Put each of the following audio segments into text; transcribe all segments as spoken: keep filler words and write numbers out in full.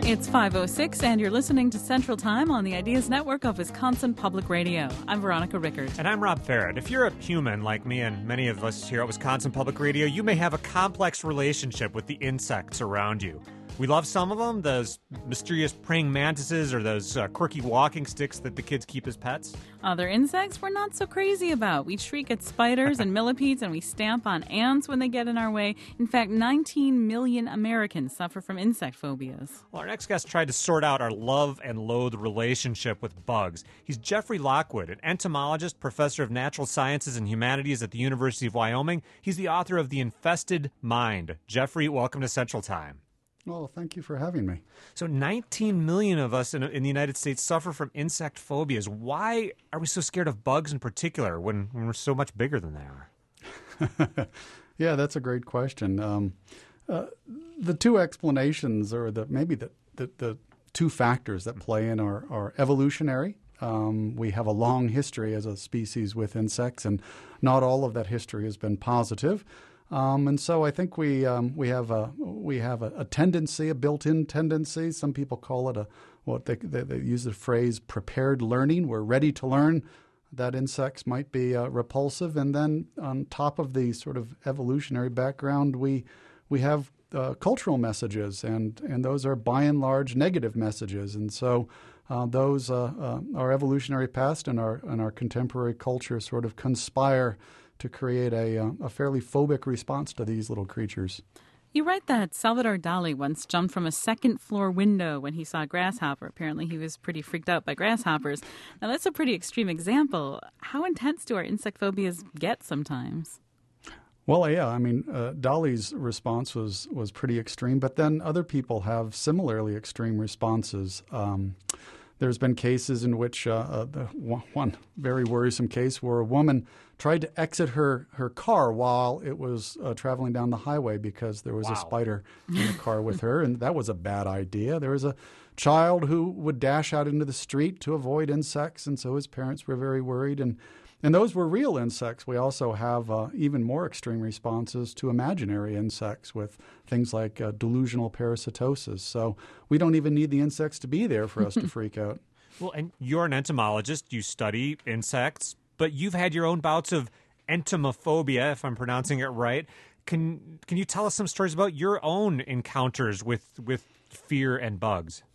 It's five oh six, and you're listening to Central Time on the Ideas Network of Wisconsin Public Radio. I'm Veronica Rickert. And I'm Rob Farrett. If you're a human like me and many of us here at Wisconsin Public Radio, you may have a complex relationship with the insects around you. We love some of them, those mysterious praying mantises or those uh, quirky walking sticks that the kids keep as pets. Other insects we're not so crazy about. We shriek at spiders and millipedes, and we stamp on ants when they get in our way. In fact, nineteen million Americans suffer from insect phobias. Well, our next guest tried to sort out our love and loathe relationship with bugs. He's Jeffrey Lockwood, an entomologist, professor of natural sciences and humanities at the University of Wyoming. He's the author of The Infested Mind. Jeffrey, welcome to Central Time. Well, thank you for having me. So nineteen million of us in, in the United States suffer from insect phobias. Why are we so scared of bugs in particular when, when we're so much bigger than they are? Yeah, that's a great question. Um, uh, the two explanations, or the maybe the, the, the two factors that play in are, are evolutionary. Um, we have a long history as a species with insects, and not all of that history has been positive. Um, and so I think we um, we have a we have a, a tendency, a built-in tendency. Some people call it a what they, they they use the phrase prepared learning. We're ready to learn that insects might be uh, repulsive, and then on top of the sort of evolutionary background, we we have uh, cultural messages, and and those are by and large negative messages. And so uh, those uh, uh, our evolutionary past and our and our contemporary culture sort of conspire to create a, uh, a fairly phobic response to these little creatures. You write that Salvador Dali once jumped from a second-floor window when he saw a grasshopper. Apparently he was pretty freaked out by grasshoppers. Now, that's a pretty extreme example. How intense do our insect phobias get sometimes? Well, yeah, I mean, uh, Dali's response was, was pretty extreme, but then other people have similarly extreme responses. Um, There's been cases in which uh, uh, the one very worrisome case where a woman tried to exit her, her car while it was uh, traveling down the highway because there was wow. a spider in the car with her, and that was a bad idea. There was a child who would dash out into the street to avoid insects, and so his parents were very worried. And, and those were real insects. We also have uh, even more extreme responses to imaginary insects with things like uh, delusional parasitosis. So we don't even need the insects to be there for us to freak out. Well, and you're an entomologist. You study insects, but you've had your own bouts of entomophobia, if I'm pronouncing it right. Can can you tell us some stories about your own encounters with, with fear and bugs?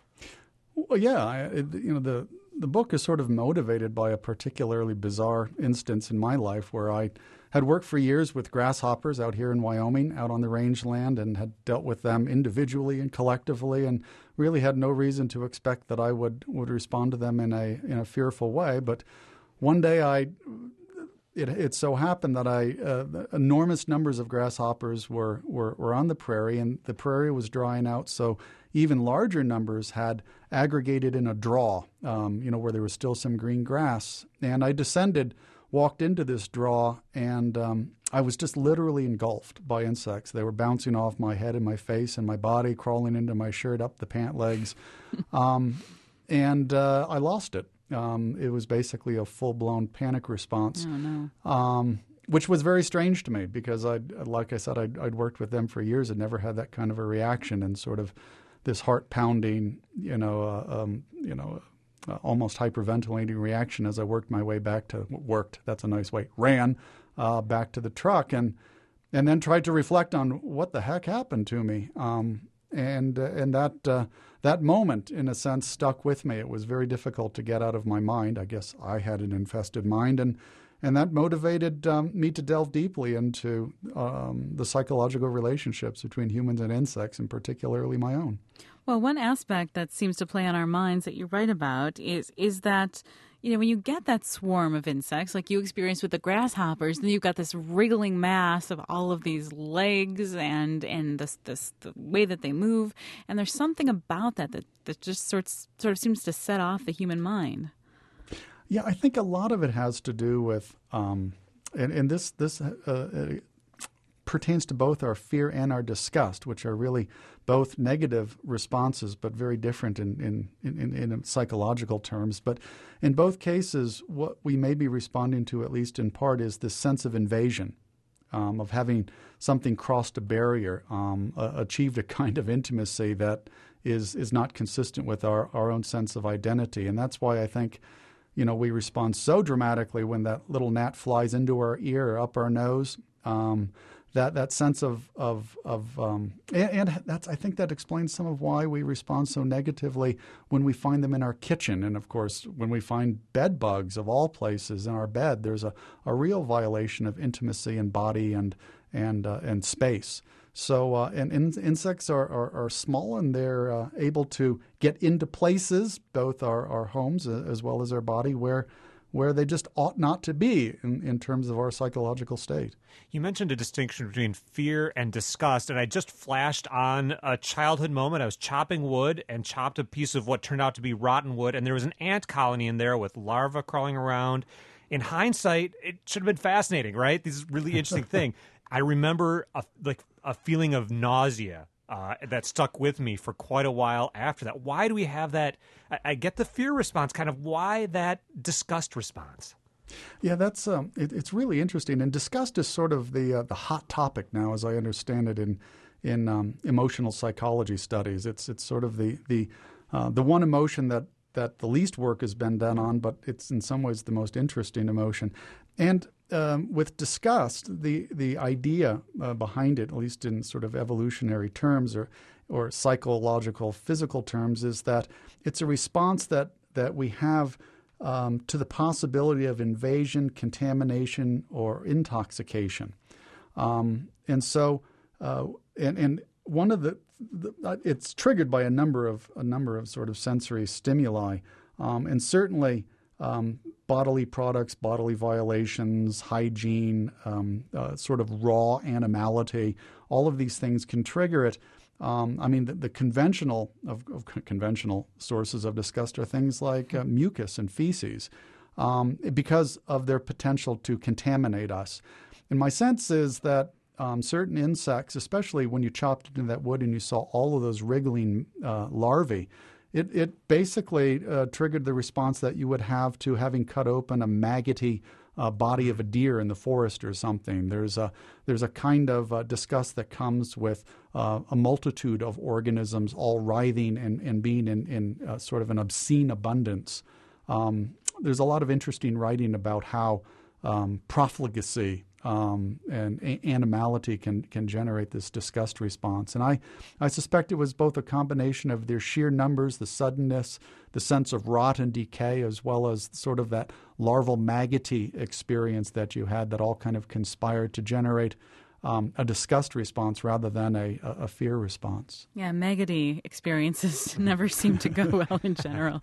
Well, yeah, I, it, you know, the the book is sort of motivated by a particularly bizarre instance in my life where I had worked for years with grasshoppers out here in Wyoming, out on the rangeland, and had dealt with them individually and collectively, and really had no reason to expect that I would, would respond to them in a in a fearful way. But one day, I it it so happened that I uh, enormous numbers of grasshoppers were, were were on the prairie, and the prairie was drying out, so even larger numbers had aggregated in a draw, um, you know, where there was still some green grass. And I descended, walked into this draw, and um, I was just literally engulfed by insects. They were bouncing off my head and my face and my body, crawling into my shirt, up the pant legs. um, and uh, I lost it. Um, it was basically a full-blown panic response. Oh, no. Um, which was very strange to me because, I'd, like I said, I'd, I'd worked with them for years and never had that kind of a reaction, and sort of this heart-pounding, you know, uh, um, you know, uh, almost hyperventilating reaction as I worked my way back to worked. That's a nice way. Ran uh, back to the truck, and and then tried to reflect on what the heck happened to me. Um, and uh, and that uh, that moment, in a sense, stuck with me. It was very difficult to get out of my mind. I guess I had an infested mind, and. And that motivated um, me to delve deeply into um, the psychological relationships between humans and insects, and particularly my own. Well, one aspect that seems to play on our minds that you write about is is that, you know, when you get that swarm of insects, like you experienced with the grasshoppers, then you've got this wriggling mass of all of these legs and and this, this the way that they move. And there's something about that that, that just sort, sort of seems to set off the human mind. Yeah, I think a lot of it has to do with, um, and, and this this uh, uh, pertains to both our fear and our disgust, which are really both negative responses, but very different in, in, in, in psychological terms. But in both cases, what we may be responding to, at least in part, is this sense of invasion. um, of having something crossed a barrier, um, uh, achieved a kind of intimacy that is is not consistent with our, our own sense of identity. And that's why I think, you know, we respond so dramatically when that little gnat flies into our ear or up our nose. Um, that that sense of of of um, and, and that's I think that explains some of why we respond so negatively when we find them in our kitchen. And of course, when we find bed bugs of all places in our bed, there's a, a real violation of intimacy and body and and uh, and space. So uh, and in, insects are, are, are small, and they're uh, able to get into places, both our, our homes as well as our body, where where they just ought not to be in, in terms of our psychological state. You mentioned a distinction between fear and disgust, and I just flashed on a childhood moment. I was chopping wood and chopped a piece of what turned out to be rotten wood, and there was an ant colony in there with larvae crawling around. In hindsight, it should have been fascinating, right? This is a really interesting thing. I remember a, like a feeling of nausea uh, that stuck with me for quite a while after that. Why do we have that? I, I get the fear response, kind of why that disgust response? Yeah, that's um, it, it's really interesting. And disgust is sort of the uh, the hot topic now, as I understand it, in in um, emotional psychology studies. It's it's sort of the the uh, the one emotion that that the least work has been done on, but it's in some ways the most interesting emotion. And um, with disgust, the the idea uh, behind it, at least in sort of evolutionary terms or or psychological, physical terms, is that it's a response that that we have um, to the possibility of invasion, contamination, or intoxication. Um, and so, uh, and and one of the, the it's triggered by a number of a number of sort of sensory stimuli, um, and certainly um, bodily products, bodily violations, hygiene, um, uh, sort of raw animality. All of these things can trigger it. Um, I mean, the, the conventional of, of conventional sources of disgust are things like uh, mucus and feces, um, because of their potential to contaminate us. And my sense is that um, certain insects, especially when you chopped into that wood and you saw all of those wriggling uh, larvae, it, it basically uh, triggered the response that you would have to having cut open a maggoty uh, body of a deer in the forest or something. There's a there's a kind of uh, disgust that comes with uh, a multitude of organisms all writhing and, and being in, in uh, sort of an obscene abundance. Um, there's a lot of interesting writing about how um, profligacy Um, and a- animality can can generate this disgust response. And I, I suspect it was both a combination of their sheer numbers, the suddenness, the sense of rot and decay, as well as sort of that larval maggoty experience that you had that all kind of conspired to generate um, a disgust response rather than a, a fear response. Yeah, maggoty experiences never seem to go well in general.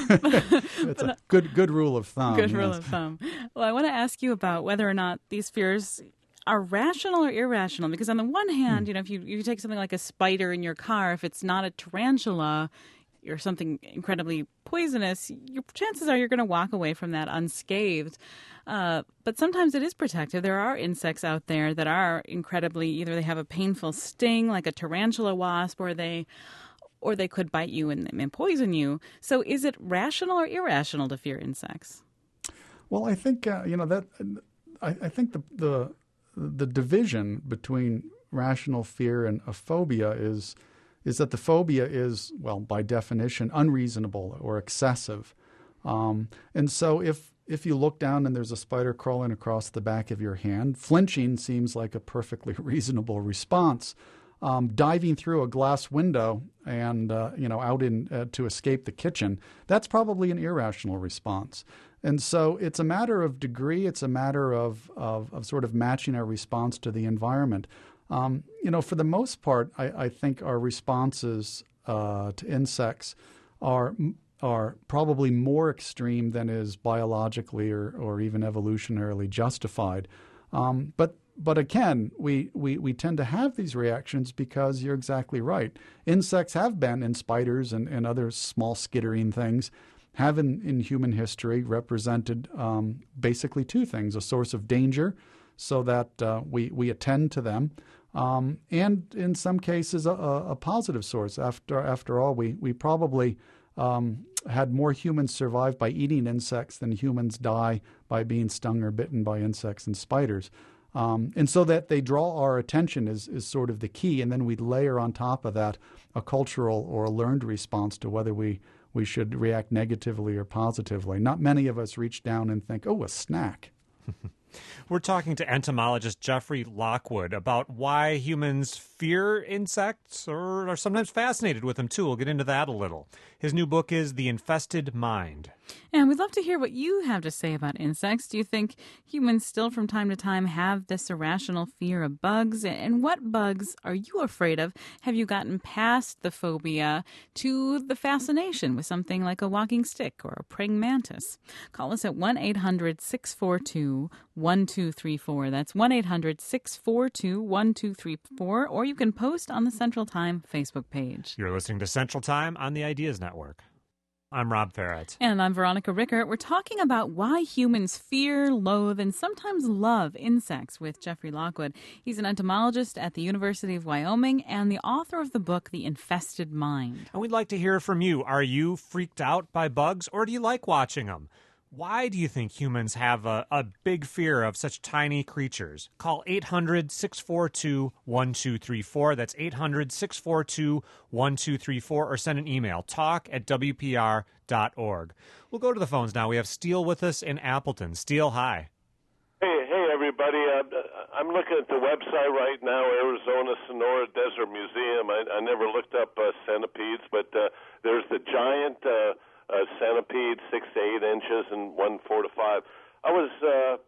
It's a good good rule of thumb. Good yes. rule of thumb. Well, I want to ask you about whether or not these fears are rational or irrational. Because on the one hand, mm. you know, if you, you take something like a spider in your car, if it's not a tarantula or something incredibly poisonous, your chances are you're going to walk away from that unscathed. Uh, but sometimes it is protective. There are insects out there that are incredibly, either they have a painful sting like a tarantula wasp, or they or they could bite you and, and poison you. So is it rational or irrational to fear insects? Well, I think, uh, you know, that I, I think the, the the division between rational fear and a phobia is is that the phobia is, well, by definition, unreasonable or excessive. Um, and so if if you look down and there's a spider crawling across the back of your hand, flinching seems like a perfectly reasonable response. Um, diving through a glass window and uh, you know out in uh, to escape the kitchen, that's probably an irrational response. And so it's a matter of degree. It's a matter of of, of sort of matching our response to the environment. Um, you know, for the most part, I, I think our responses uh, to insects are are probably more extreme than is biologically or, or even evolutionarily justified. Um, but but again, we, we, we tend to have these reactions because you're exactly right. Insects have been, and spiders and, and other small skittering things, have in, in human history represented um, basically two things: a source of danger, so that uh, we, we attend to them, um, and in some cases a, a positive source. After after all, we, we probably um, had more humans survive by eating insects than humans die by being stung or bitten by insects and spiders. Um, and so that they draw our attention is, is sort of the key. And then we layer on top of that a cultural or a learned response to whether we, we should react negatively or positively. Not many of us reach down and think, oh, a snack. We're talking to entomologist Jeffrey Lockwood about why humans fear insects or are sometimes fascinated with them, too. We'll get into that a little. His new book is The Infested Mind. And we'd love to hear what you have to say about insects. Do you think humans still from time to time have this irrational fear of bugs? And what bugs are you afraid of? Have you gotten past the phobia to the fascination with something like a walking stick or a praying mantis? Call us at one eight hundred six four two one two three four. That's one eight hundred six four two one two three four. Or you can post on the Central Time Facebook page. You're listening to Central Time on the Ideas Network. I'm Rob Ferret. And I'm Veronica Rickert. We're talking about why humans fear, loathe, and sometimes love insects with Jeffrey Lockwood. He's an entomologist at the University of Wyoming and the author of the book, The Infested Mind. And we'd like to hear from you. Are you freaked out by bugs, or do you like watching them? Why do you think humans have a, a big fear of such tiny creatures? Call eight hundred six four two one two three four. That's eight hundred six four two one two three four. Or send an email, talk at w p r dot org. We'll go to the phones now. We have Steele with us in Appleton. Steele, hi. Hey, hey, everybody. Uh, I'm looking at the website right now, Arizona Sonora Desert Museum. I, I never looked up uh, centipedes, but uh, there's the giant... Uh, Uh, centipede, six to eight inches, and one four to five. I was uh,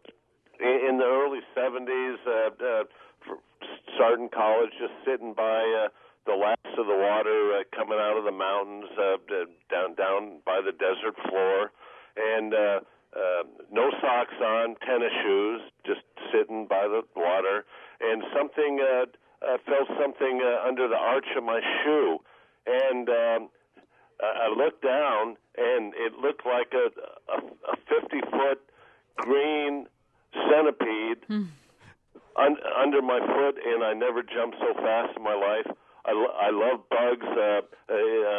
in the early seventies, uh, uh, for starting college, just sitting by uh, the laps of the water uh, coming out of the mountains, uh, down down by the desert floor, and uh, uh, no socks on, tennis shoes, just sitting by the water, and something uh, uh, felt something uh, under the arch of my shoe, and um, I looked down, and it looked like a a fifty-foot green centipede mm. un, under my foot, and I never jumped so fast in my life. I, lo- I love bugs. Uh, uh,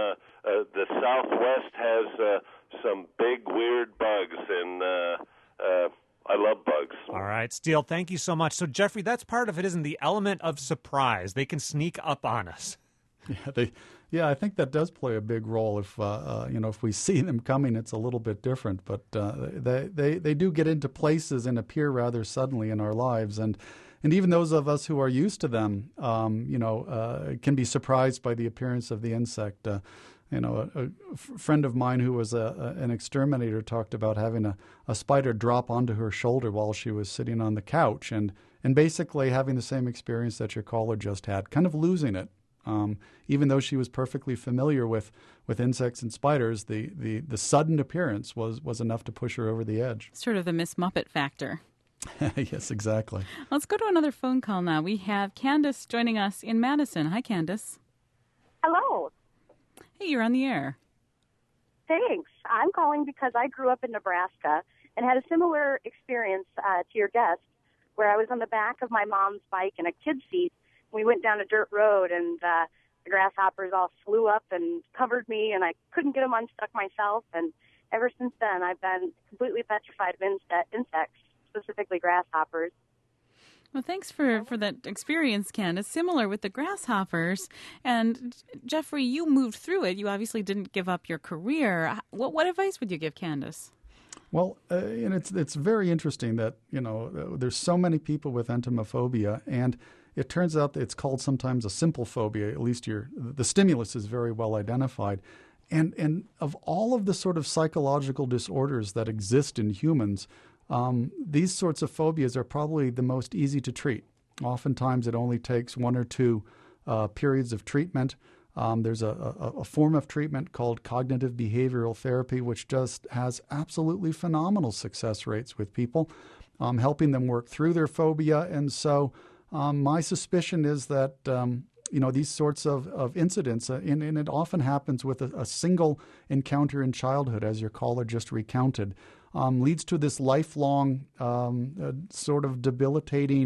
uh, the Southwest has uh, some big, weird bugs, and uh, uh, I love bugs. All right, Steele, thank you so much. So, Jeffrey, that's part of it, isn't the element of surprise? They can sneak up on us. Yeah, they, yeah, I think that does play a big role. If uh, uh, you know, if we see them coming, it's a little bit different. But uh, they, they they do get into places and appear rather suddenly in our lives, and and even those of us who are used to them, um, you know, uh, can be surprised by the appearance of the insect. Uh, you know, a, a f- friend of mine who was a, a, an exterminator talked about having a, a spider drop onto her shoulder while she was sitting on the couch, and and basically having the same experience that your caller just had, kind of losing it. Um, even though she was perfectly familiar with, with insects and spiders, the, the, the sudden appearance was, was enough to push her over the edge. Sort of the Miss Muppet factor. Yes, exactly. Let's go to another phone call now. We have Candace joining us in Madison. Hi, Candace. Hello. Hey, you're on the air. Thanks. I'm calling because I grew up in Nebraska and had a similar experience uh, to your guest, where I was on the back of my mom's bike in a kid's seat. We went down a dirt road, and uh, the grasshoppers all flew up and covered me, and I couldn't get them unstuck myself. And ever since then, I've been completely petrified of insect, insects, specifically grasshoppers. Well, thanks for, for that experience, Candace. Similar with the grasshoppers. And, Jeffrey, you moved through it. You obviously didn't give up your career. What, what advice would you give Candace? Well, uh, and it's it's very interesting that, you know, there's so many people with entomophobia, and it turns out that it's called sometimes a simple phobia. At least your the stimulus is very well identified. And and of all of the sort of psychological disorders that exist in humans, um, these sorts of phobias are probably the most easy to treat. Oftentimes it only takes one or two uh, periods of treatment. Um, there's a, a, a form of treatment called cognitive behavioral therapy, which just has absolutely phenomenal success rates with people, um, helping them work through their phobia. And so um, my suspicion is that, um, you know, these sorts of, of incidents, uh, and, and it often happens with a, a single encounter in childhood, as your caller just recounted, um, leads to this lifelong um, uh, sort of debilitating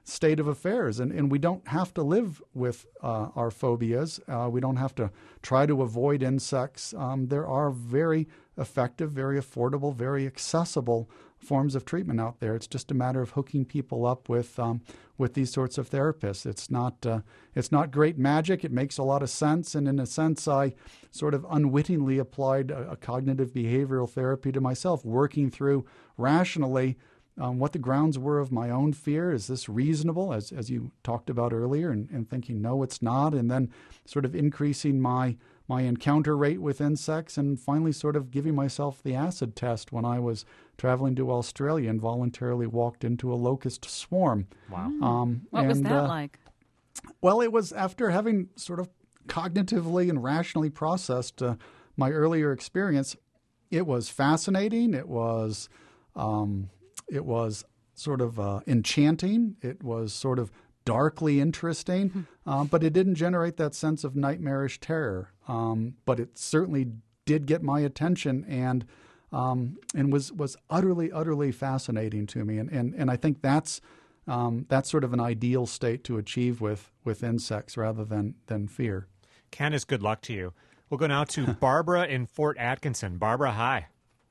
state of affairs. And, and we don't have to live with uh, our phobias. Uh, we don't have to try to avoid insects. Um, there are very effective, very affordable, very accessible forms of treatment out there. It's just a matter of hooking people up with um, with these sorts of therapists. It's not uh, it's not great magic. It makes a lot of sense, and in a sense, I sort of unwittingly applied a, a cognitive behavioral therapy to myself, working through rationally um, what the grounds were of my own fear. Is this reasonable, as as you talked about earlier, and, and thinking no, it's not, and then sort of increasing my my encounter rate with insects, and finally sort of giving myself the acid test when I was traveling to Australia and voluntarily walked into a locust swarm. Wow. Um, What and, was that uh, like? Well, it was after having sort of cognitively and rationally processed uh, my earlier experience. It was fascinating. It was, um, it was sort of uh, enchanting. It was sort of darkly interesting, um, but it didn't generate that sense of nightmarish terror. Um, but it certainly did get my attention, and um, and was was utterly, utterly fascinating to me. And and, and I think that's um, that's sort of an ideal state to achieve with with insects rather than than fear. Candace, good luck to you. We'll go now to Barbara in Fort Atkinson. Barbara, hi.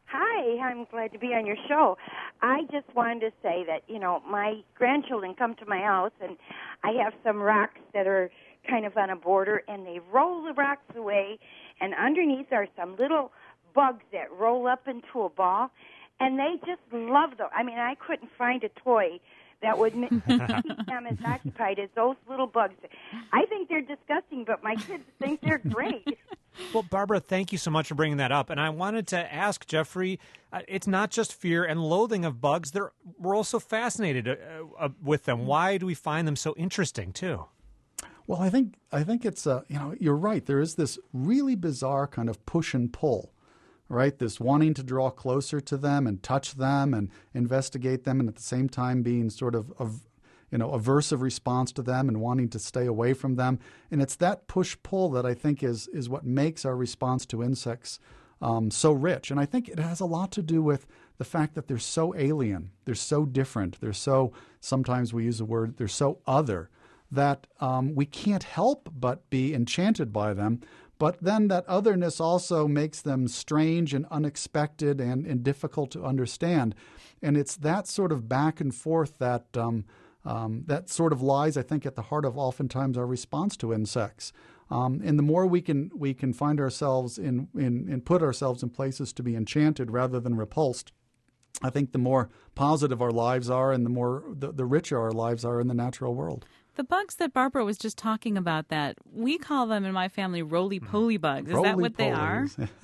Hi, I'm glad to be on your show. I just wanted to say that, you know, my grandchildren come to my house, and I have some rocks that are kind of on a border, and they roll the rocks away, and underneath are some little bugs that roll up into a ball, and they just love them. I mean, I couldn't find a toy that would make them as occupied as those little bugs. I think they're disgusting, but my kids think they're great. Well, Barbara, thank you so much for bringing that up. And I wanted to ask Jeffrey, uh, it's not just fear and loathing of bugs. They're, we're also fascinated uh, uh, with them. Why do we find them so interesting, too? Well, I think I think it's, uh, you know, you're right. There is this really bizarre kind of push and pull, right? This wanting to draw closer to them and touch them and investigate them, and at the same time being sort of, of you know, aversive response to them and wanting to stay away from them. And it's that push-pull that I think is is what makes our response to insects um, so rich. And I think it has a lot to do with the fact that they're so alien, they're so different, they're so, sometimes we use the word, they're so other, that um, we can't help but be enchanted by them. But then that otherness also makes them strange and unexpected and, and difficult to understand. And it's that sort of back and forth that um, um, that sort of lies, I think, at the heart of oftentimes our response to insects. Um, and the more we can we can find ourselves in, in and put ourselves in places to be enchanted rather than repulsed, I think the more positive our lives are, and the more the, the richer our lives are in the natural world. The bugs that Barbara was just talking about, that we call them in my family roly-poly bugs. Is that what they are?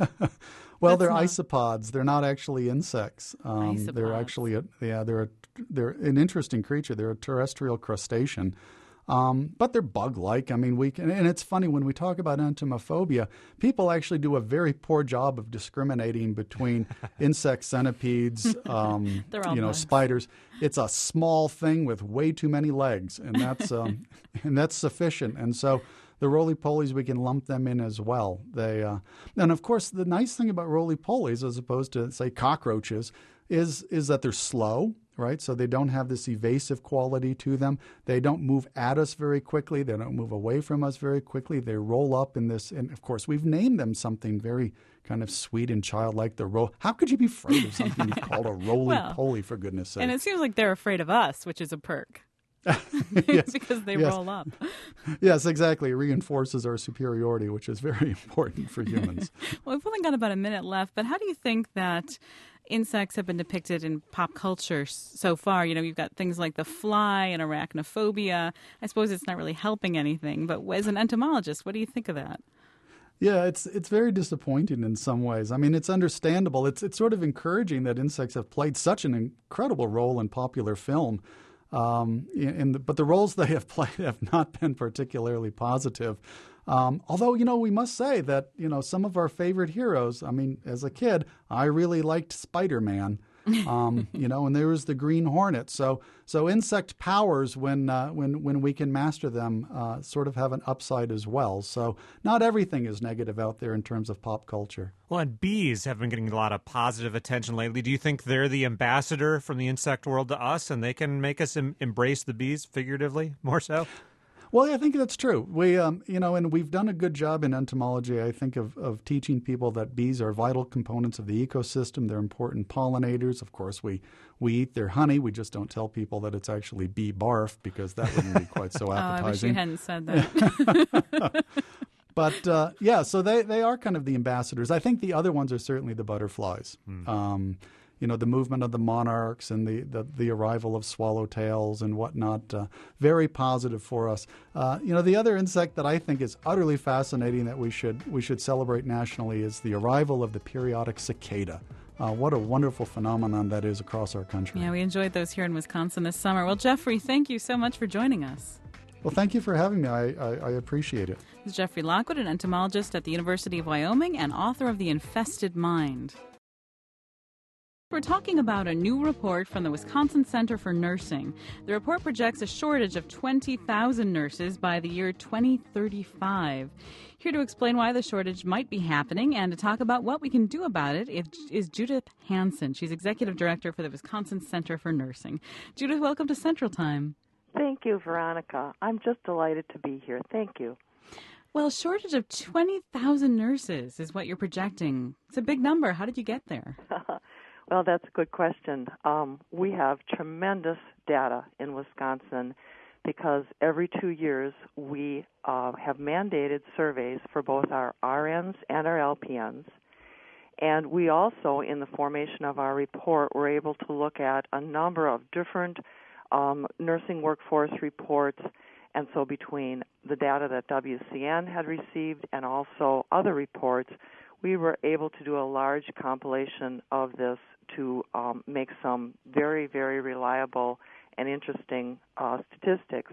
Well, That's they're not... isopods. They're not actually insects. Um, Isopods. They're actually a, yeah, they're a, they're an interesting creature. They're a terrestrial crustacean. Um, but they're bug-like. I mean, we can, and it's funny when we talk about entomophobia, people actually do a very poor job of discriminating between insects, centipedes, um, They're all you know, bugs. spiders. It's a small thing with way too many legs, and that's um, and that's sufficient. And so the roly-polies, we can lump them in as well. They uh, and of course the nice thing about roly-polies, as opposed to say cockroaches, is is that they're slow. Right, so they don't have this evasive quality to them. They don't move at us very quickly. They don't move away from us very quickly. They roll up in this, and of course, we've named them something very kind of sweet and childlike. The roll. How could you be afraid of something you called a roly-poly, for goodness' sake? And it seems like they're afraid of us, which is a perk. Yes. Because they Yes. roll up. Yes, exactly. It reinforces our superiority, which is very important for humans. Well, we've only got about a minute left, but how do you think that insects have been depicted in pop culture so far? You know, you've got things like the fly and arachnophobia. I suppose it's not really helping anything, but as an entomologist, what do you think of that? Yeah, it's it's very disappointing in some ways. I mean, it's understandable. It's it's sort of encouraging that insects have played such an incredible role in popular film. Um, in the, but the roles they have played have not been particularly positive. Um, although, you know, we must say that, you know, some of our favorite heroes, I mean, as a kid, I really liked Spider-Man. um, you know, and there was the green hornet. So, so insect powers, when uh, when when we can master them, uh, sort of have an upside as well. So, not everything is negative out there in terms of pop culture. Well, and bees have been getting a lot of positive attention lately. Do you think they're the ambassador from the insect world to us, and they can make us em- embrace the bees figuratively more so? Well, I think that's true. We, um, you know, and we've done a good job in entomology, I think, of, of teaching people that bees are vital components of the ecosystem. They're important pollinators. Of course, we, we eat their honey. We just don't tell people that it's actually bee barf, because that wouldn't be quite so appetizing. Oh, I wish you hadn't said that. But, uh, yeah, so they, they are kind of the ambassadors. I think the other ones are certainly the butterflies. Mm. Um, you know, the movement of the monarchs and the, the, the arrival of swallowtails and whatnot, uh, very positive for us. Uh, you know, the other insect that I think is utterly fascinating that we should we should celebrate nationally is the arrival of the periodic cicada. Uh, what a wonderful phenomenon that is across our country. Yeah, we enjoyed those here in Wisconsin this summer. Well, Jeffrey, thank you so much for joining us. Well, thank you for having me. I, I, I appreciate it. This is Jeffrey Lockwood, an entomologist at the University of Wyoming and author of The Infested Mind. We're talking about a new report from the Wisconsin Center for Nursing. The report projects a shortage of twenty thousand nurses by the year twenty thirty-five. Here to explain why the shortage might be happening and to talk about what we can do about it is Judith Hansen. She's Executive Director for the Wisconsin Center for Nursing. Judith, welcome to Central Time. Thank you, Veronica. I'm just delighted to be here. Thank you. Well, a shortage of twenty thousand nurses is what you're projecting. It's a big number. How did you get there? Well, that's a good question. Um, we have tremendous data in Wisconsin because every two years we uh, have mandated surveys for both our R Ns and our L P Ns. And we also, in the formation of our report, were able to look at a number of different um, nursing workforce reports. And so between the data that W C N had received and also other reports, we were able to do a large compilation of this to um, make some very, very reliable and interesting uh, statistics.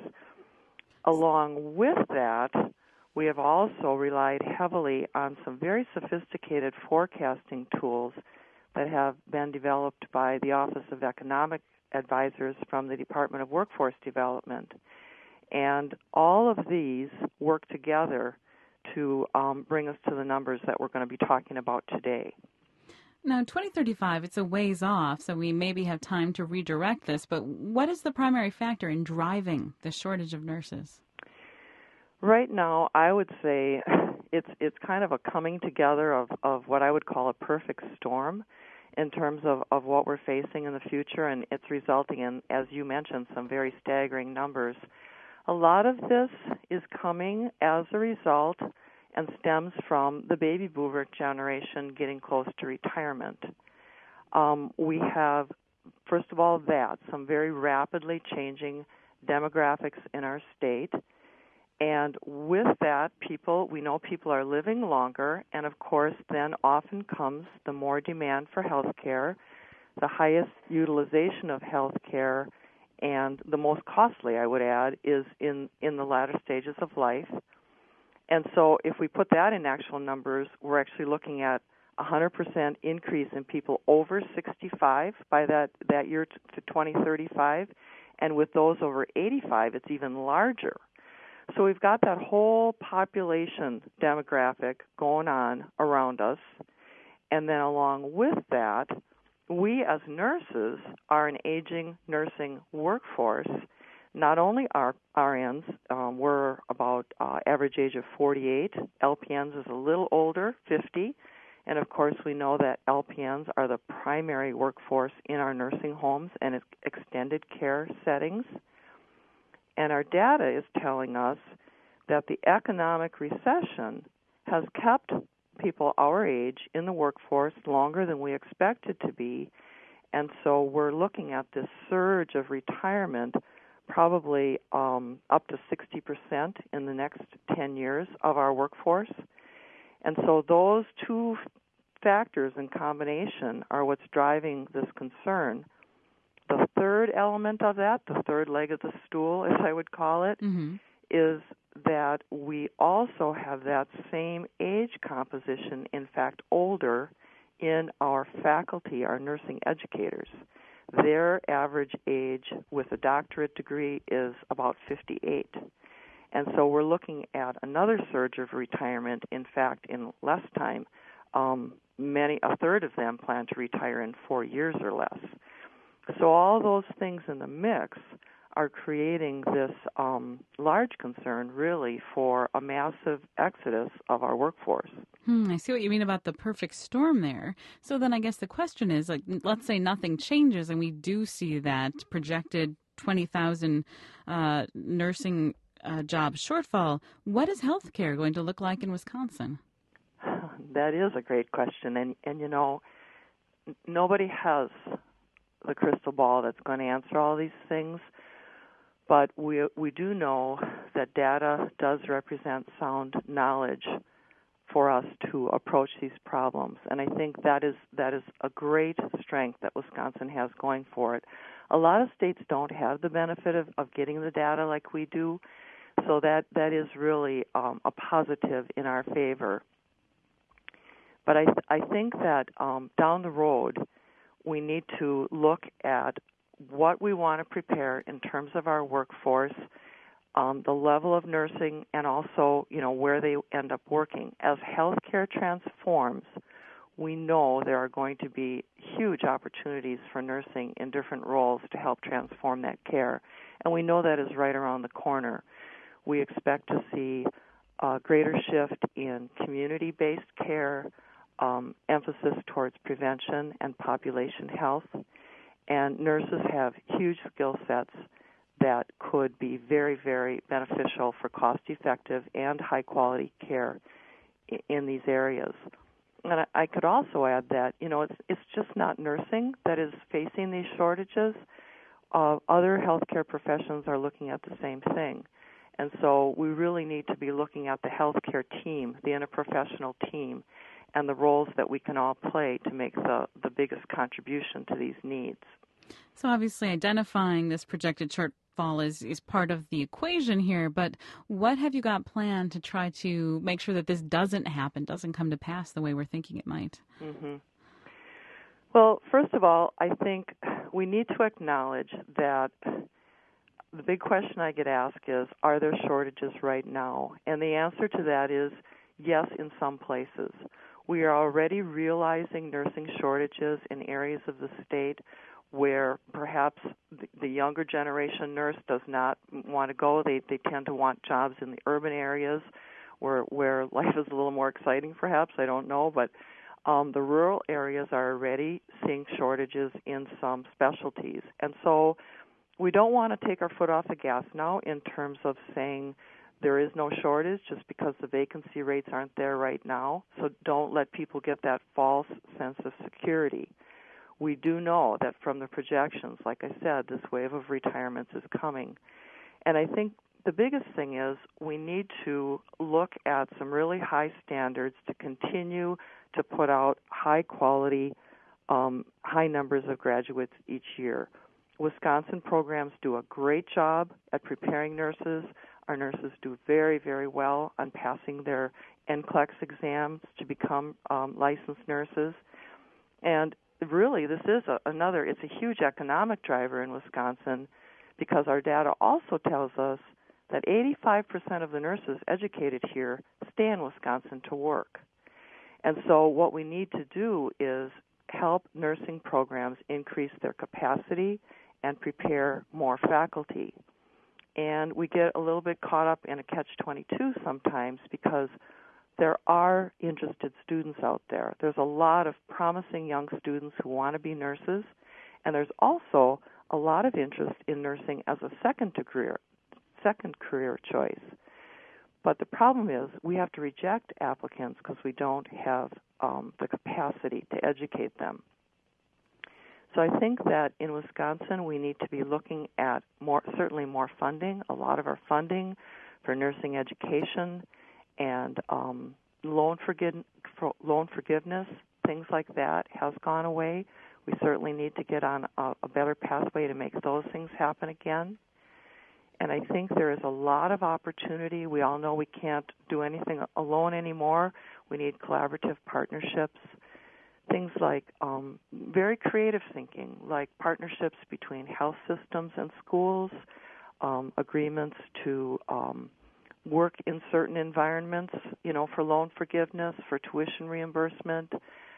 Along with that, we have also relied heavily on some very sophisticated forecasting tools that have been developed by the Office of Economic Advisors from the Department of Workforce Development. And all of these work together to um, bring us to the numbers that we're going to be talking about today. Now, twenty thirty-five, it's a ways off, so we maybe have time to redirect this, but what is the primary factor in driving the shortage of nurses? Right now, I would say it's it's kind of a coming together of, of what I would call a perfect storm in terms of, of what we're facing in the future, and it's resulting in, as you mentioned, some very staggering numbers. A lot of this is coming as a result and stems from the baby boomer generation getting close to retirement. Um, we have, first of all, that, some very rapidly changing demographics in our state. And with that, people, we know people are living longer, and of course, then often comes the more demand for health care, the highest utilization of health care, and the most costly, I would add, is in, in the latter stages of life. And so if we put that in actual numbers, we're actually looking at a one hundred percent increase in people over sixty-five by that, that year to twenty thirty-five. And with those over eighty-five, it's even larger. So we've got that whole population demographic going on around us. And then along with that, we as nurses are an aging nursing workforce. Not only are R Ns, um, we're about uh, average age of forty-eight. L P Ns is a little older, fifty. And, of course, we know that L P Ns are the primary workforce in our nursing homes and extended care settings. And our data is telling us that the economic recession has kept people our age in the workforce longer than we expected to be. And so we're looking at this surge of retirement probably um, up to sixty percent in the next ten years of our workforce. And so those two factors in combination are what's driving this concern. The third element of that, the third leg of the stool, as I would call it, mm-hmm. is that we also have that same age composition, in fact older, in our faculty, our nursing educators, their average age with a doctorate degree is about fifty-eight. And so we're looking at another surge of retirement. In fact, in less time, um, many a third of them plan to retire in four years or less. So all those things in the mix are creating this um, large concern, really, for a massive exodus of our workforce. Hmm, I see what you mean about the perfect storm there. So then I guess the question is, like, let's say nothing changes and we do see that projected twenty thousand uh, nursing uh, job shortfall. What is healthcare going to look like in Wisconsin? That is a great question. And, and you know, n- nobody has the crystal ball that's going to answer all these things. But we we do know that data does represent sound knowledge for us to approach these problems, and I think that is that is a great strength that Wisconsin has going for it. A lot of states don't have the benefit of, of getting the data like we do, so that, that is really um, a positive in our favor. But I th- I think that um, down the road we need to look at what we want to prepare in terms of our workforce, um, the level of nursing, and also, you know, where they end up working. As healthcare transforms, we know there are going to be huge opportunities for nursing in different roles to help transform that care, and we know that is right around the corner. We expect to see a greater shift in community-based care, um, emphasis towards prevention and population health. And nurses have huge skill sets that could be very, very beneficial for cost-effective and high-quality care in these areas. And I could also add that, you know, it's it's just not nursing that is facing these shortages. Uh, other healthcare professions are looking at the same thing. And so we really need to be looking at the healthcare team, the interprofessional team, and the roles that we can all play to make the, the biggest contribution to these needs. So obviously identifying this projected shortfall is, is part of the equation here, but what have you got planned to try to make sure that this doesn't happen, doesn't come to pass the way we're thinking it might? Mm-hmm. Well, first of all, I think we need to acknowledge that the big question I get asked is, are there shortages right now? And the answer to that is yes, in some places. We are already realizing nursing shortages in areas of the state where perhaps the younger generation nurse does not want to go. They they tend to want jobs in the urban areas where where life is a little more exciting, perhaps. I don't know. But um, the rural areas are already seeing shortages in some specialties. And so we don't want to take our foot off the gas now in terms of saying there is no shortage just because the vacancy rates aren't there right now. So don't let people get that false sense of security. We do know that from the projections, like I said, this wave of retirements is coming. And I think the biggest thing is we need to look at some really high standards to continue to put out high-quality, um, high numbers of graduates each year. Wisconsin programs do a great job at preparing nurses. Our nurses do very, very well on passing their N C L E X exams to become um, licensed nurses. And really, this is a, another, it's a huge economic driver in Wisconsin because our data also tells us that eighty-five percent of the nurses educated here stay in Wisconsin to work. And so what we need to do is help nursing programs increase their capacity and prepare more faculty. And we get a little bit caught up in a catch twenty-two sometimes because there are interested students out there. There's a lot of promising young students who want to be nurses, and there's also a lot of interest in nursing as a second career, second career choice. But the problem is we have to reject applicants because we don't have um, the capacity to educate them. So I think that in Wisconsin we need to be looking at more, certainly more funding, a lot of our funding for nursing education and um, loan, forgive, loan forgiveness, things like that has gone away. We certainly need to get on a, a better pathway to make those things happen again. And I think there is a lot of opportunity. We all know we can't do anything alone anymore. We need collaborative partnerships things like um, very creative thinking, like partnerships between health systems and schools, um, agreements to um, work in certain environments, you know, for loan forgiveness, for tuition reimbursement,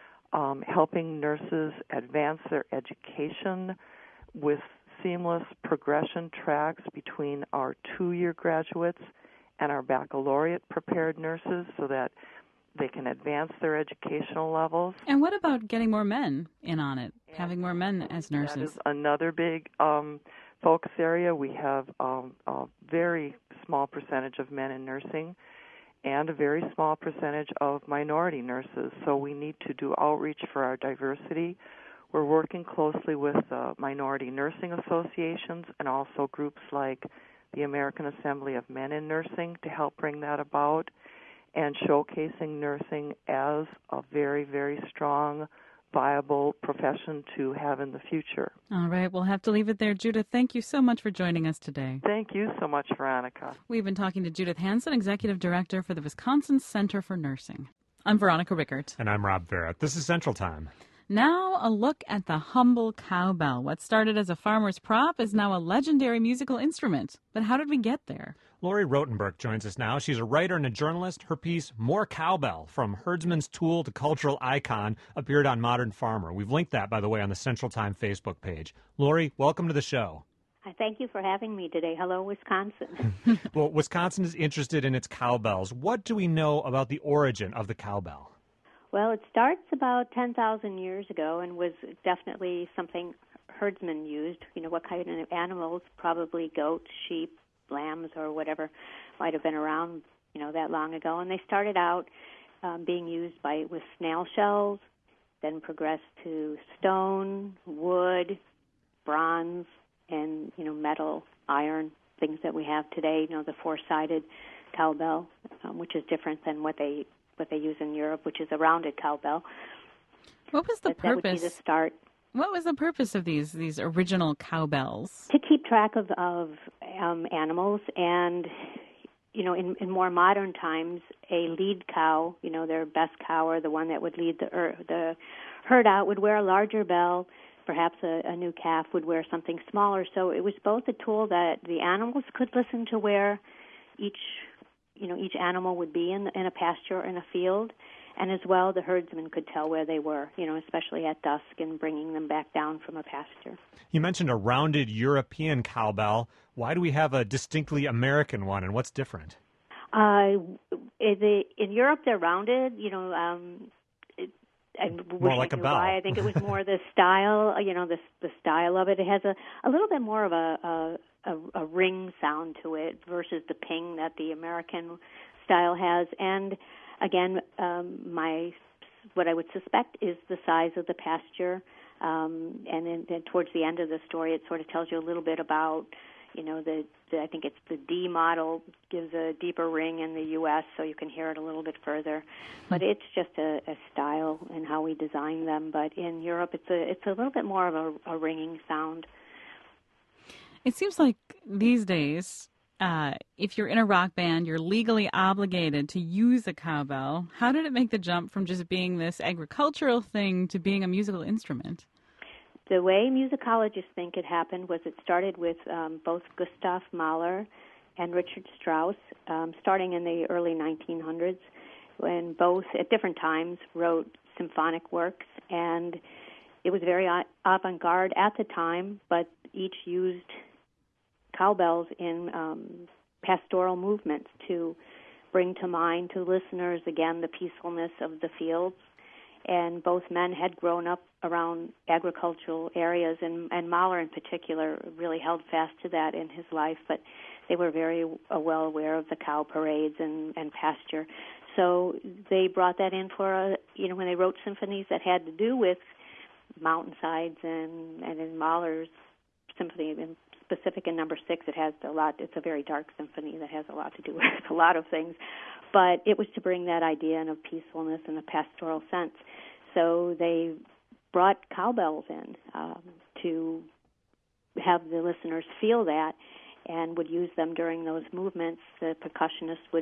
um, helping nurses advance their education with seamless progression tracks between our two-year graduates and our baccalaureate-prepared nurses so that they can advance their educational levels. And what about getting more men in on it, having more men as nurses? That is another big um, focus area. We have um, a very small percentage of men in nursing and a very small percentage of minority nurses, so we need to do outreach for our diversity. We're working closely with uh, minority nursing associations and also groups like the American Assembly of Men in Nursing to help bring that about, and showcasing nursing as a very, very strong, viable profession to have in the future. All right, we'll have to leave it there. Judith, thank you so much for joining us today. Thank you so much, Veronica. We've been talking to Judith Hansen, Executive Director for the Wisconsin Center for Nursing. I'm Veronica Rickert. And I'm Rob Barrett. This is Central Time. Now a look at the humble cowbell. What started as a farmer's prop is now a legendary musical instrument. But how did we get there? Lori Rotenberg joins us now. She's a writer and a journalist. Her piece, More Cowbell, From Herdsman's Tool to Cultural Icon, appeared on Modern Farmer. We've linked that, by the way, on the Central Time Facebook page. Lori, welcome to the show. Thank you for having me today. Hello, Wisconsin. Well, Wisconsin is interested in its cowbells. What do we know about the origin of the cowbell? Well, it starts about ten thousand years ago and was definitely something herdsmen used. You know, what kind of animals? Probably goats, sheep, lambs, or whatever might have been around, you know, that long ago. And they started out um, being used by with snail shells, then progressed to stone, wood, bronze, and, you know, metal, iron, things that we have today, you know, the four-sided cowbell, um, which is different than what they what they use in Europe, which is a rounded cowbell. What was the but purpose? That would be the start. What was the purpose of these these original cowbells? To keep track of, of um, animals, and, you know, in, in more modern times, a lead cow, you know, their best cow or the one that would lead the, er, the herd out would wear a larger bell. Perhaps a, a new calf would wear something smaller. So it was both a tool that the animals could listen to where each you know, each animal would be in, in a pasture or in a field, and as well the herdsman could tell where they were, you know, especially at dusk and bringing them back down from a pasture. You mentioned a rounded European cowbell. Why do we have a distinctly American one, and what's different? Uh, in, in Europe, they're rounded, you know, um, it, I more like a bell. Why. I think it was more the style, you know, the the style of it. It has a, a little bit more of a, a A, a ring sound to it versus the ping that the American style has. And again, um, my what I would suspect is the size of the pasture. Um, and then, then towards the end of the story, it sort of tells you a little bit about, you know, the, the I think it's the D model gives a deeper ring in the U S so you can hear it a little bit further. But it's just a, a style and how we design them. But in Europe, it's a it's a little bit more of a, a ringing sound. It seems like these days, uh, if you're in a rock band, you're legally obligated to use a cowbell. How did it make the jump from just being this agricultural thing to being a musical instrument? The way musicologists think it happened was it started with um, both Gustav Mahler and Richard Strauss, um, starting in the early nineteen hundreds, when both, at different times, wrote symphonic works. And it was very avant-garde at the time, but each used cowbells in um, pastoral movements to bring to mind to listeners, again, the peacefulness of the fields. And both men had grown up around agricultural areas, and, and Mahler in particular really held fast to that in his life, but they were very uh, well aware of the cow parades and, and pasture. So they brought that in for, a, you know, when they wrote symphonies that had to do with mountainsides, and, and in Mahler's symphony, in specific in number six, it has a lot. It's a very dark symphony that has a lot to do with a lot of things, but it was to bring that idea in of peacefulness and a pastoral sense. So they brought cowbells in um, to have the listeners feel that, and would use them during those movements. The percussionist would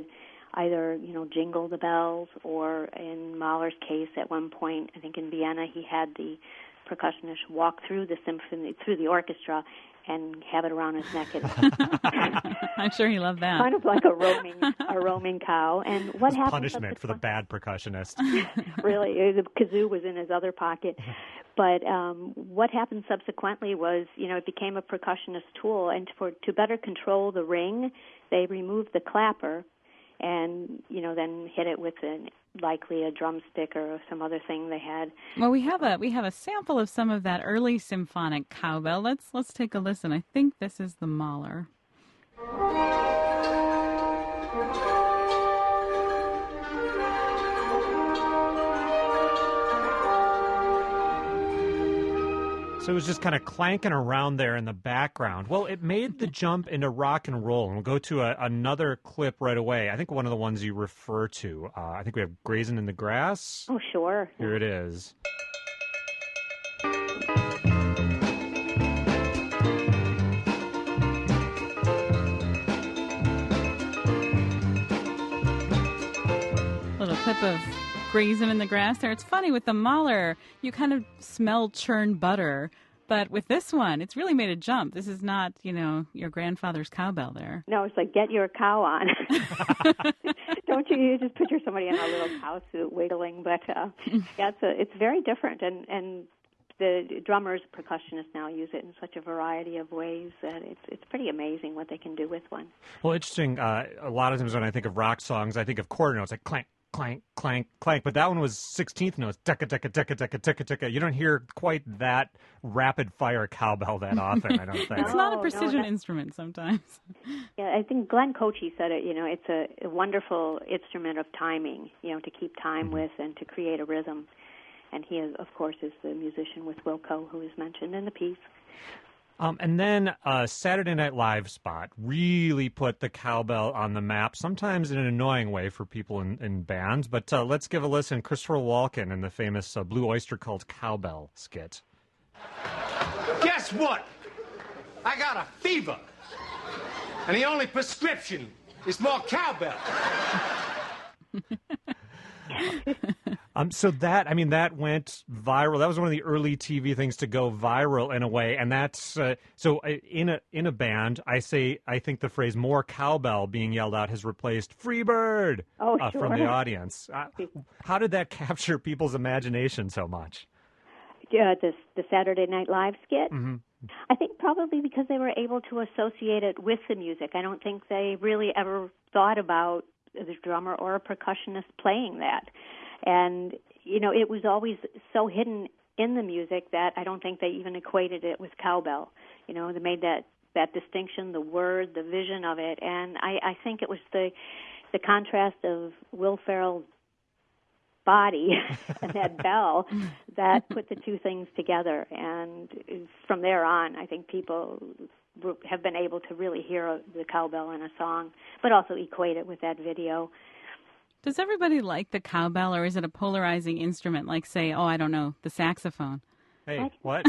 either, you know, jingle the bells, or in Mahler's case, at one point, I think in Vienna, he had the percussionist walk through the symphony, through the orchestra, and have it around his neck. I'm sure he loved that. Kind of like a roaming, a roaming cow. And what happened? Punishment for the bad percussionist. Really, the kazoo was in his other pocket. But um, what happened subsequently was, you know, it became a percussionist tool, and for to better control the ring, they removed the clapper, and you know, then hit it with an likely a drumstick or some other thing they had. Well, we have a we have a sample of some of that early symphonic cowbell. Let's let's take a listen. I think this is the Mahler. So it was just kind of clanking around there in the background. Well, it made the jump into rock and roll. And we'll go to a, another clip right away. I think one of the ones you refer to. Uh, I think we have Grazing in the Grass. Oh, sure. Here it is. Little clip of Grazing in the Grass there. It's funny with the Mahler, you kind of smell churned butter, but with this one, it's really made a jump. This is not, you know, your grandfather's cowbell there. No, it's like, get your cow on. Don't you, you just picture somebody in a little cow suit wiggling, but uh, yeah, it's, a, it's very different, and, and the drummers, percussionists now use it in such a variety of ways that it's it's pretty amazing what they can do with one. Well, interesting. Uh, a lot of times when I think of rock songs, I think of quarter notes, like clank, clank, clank, clank. But that one was sixteenth notes, decka, decka, decka, decka, decka, decka. You don't hear quite that rapid-fire cowbell that often, I don't think. It's not a No, precision no, instrument sometimes. Yeah, I think Glenn Cochi said it, you know, it's a, a wonderful instrument of timing, you know, to keep time mm-hmm. with and to create a rhythm. And he, is, of course, is the musician with Wilco, who is mentioned in the piece. Um, and then a Saturday Night Live spot really put the cowbell on the map, sometimes in an annoying way for people in, in bands. But uh, let's give a listen. Christopher Walken in the famous uh, Blue Oyster Cult cowbell skit. Guess what? I got a fever. And the only prescription is more cowbell. Um, so that, I mean, that went viral. That was one of the early T V things to go viral in a way. And that's, uh, so in a in a band, I say, I think the phrase more cowbell being yelled out has replaced Freebird oh, uh, sure. from the audience. Uh, how did that capture people's imagination so much? Yeah, this, the Saturday Night Live skit? Mm-hmm. I think probably because they were able to associate it with the music. I don't think they really ever thought about the drummer or a percussionist playing that. And, you know, it was always so hidden in the music that I don't think they even equated it with cowbell. You know, they made that, that distinction, the word, the vision of it. And I, I think it was the the contrast of Will Ferrell's body and that bell that put the two things together. And from there on, I think people have been able to really hear the cowbell in a song, but also equate it with that video. Does everybody like the cowbell, or is it a polarizing instrument like, say, oh, I don't know, the saxophone? Hey, what?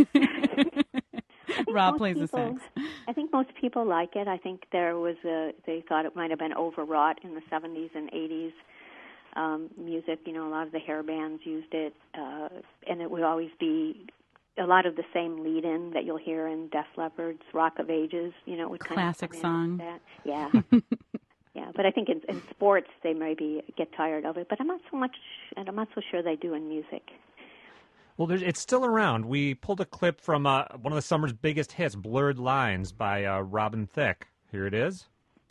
Rob plays people, the sax. I think most people like it. I think there was a, they thought it might have been overwrought in the seventies and eighties um, music. You know, a lot of the hair bands used it, uh, and it would always be a lot of the same lead-in that you'll hear in Def Leppard's Rock of Ages. You know, it would classic kind of song. That. Yeah. Yeah, but I think in, in sports they maybe get tired of it. But I'm not so much, and I'm not so sure they do in music. Well, there's, it's still around. We pulled a clip from uh, one of the summer's biggest hits, "Blurred Lines" by uh, Robin Thicke. Here it is.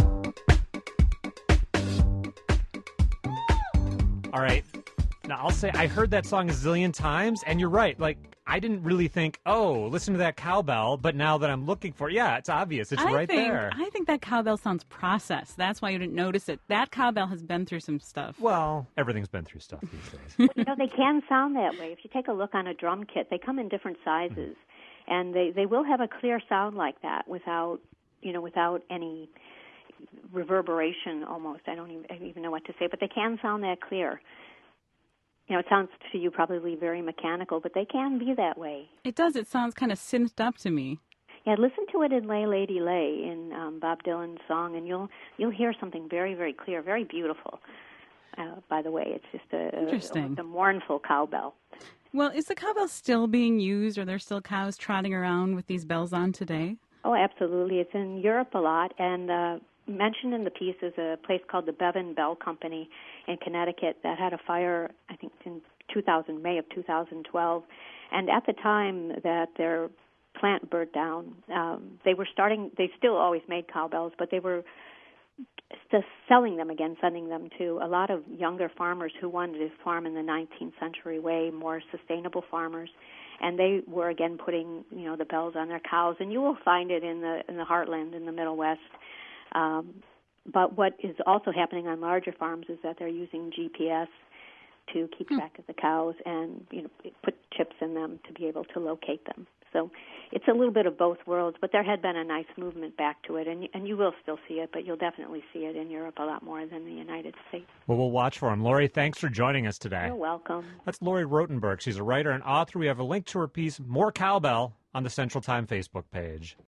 All right. Now, I'll say I heard that song a zillion times, and you're right. Like, I didn't really think, oh, listen to that cowbell, but now that I'm looking for it, yeah, it's obvious. It's I right think, there. I think that cowbell sounds processed. That's why you didn't notice it. That cowbell has been through some stuff. Well, everything's been through stuff these days. Well, you know, they can sound that way. If you take a look on a drum kit, they come in different sizes, mm-hmm. and they, they will have a clear sound like that without, you know, without any reverberation almost. I don't even, I don't even know what to say, but they can sound that clear. You know, it sounds to you probably very mechanical, but they can be that way. It does. It sounds kind of synthed up to me. Yeah, listen to it in Lay Lady Lay in um, Bob Dylan's song, and you'll you'll hear something very, very clear, very beautiful. Uh, by the way, it's just a, Interesting. a, a mournful cowbell. Well, is the cowbell still being used? Are there still cows trotting around with these bells on today? Oh, absolutely. It's in Europe a lot, and uh, mentioned in the piece is a place called the Bevan Bell Company in Connecticut that had a fire, I think, in two thousand, May of two thousand twelve. And at the time that their plant burnt down, um, they were starting, they still always made cowbells, but they were just selling them again, sending them to a lot of younger farmers who wanted to farm in the nineteenth century way, more sustainable farmers. And they were again putting, you know, the bells on their cows, and you will find it in the in the heartland in the Middle West. Um, but what is also happening on larger farms is that they're using G P S to keep Hmm. track of the cows and, you know, put chips in them to be able to locate them. So it's a little bit of both worlds, but there had been a nice movement back to it, and and you will still see it, but you'll definitely see it in Europe a lot more than the United States. Well, we'll watch for him. Lori, thanks for joining us today. You're welcome. That's Lori Rotenberg. She's a writer and author. We have a link to her piece, More Cowbell, on the Central Time Facebook page.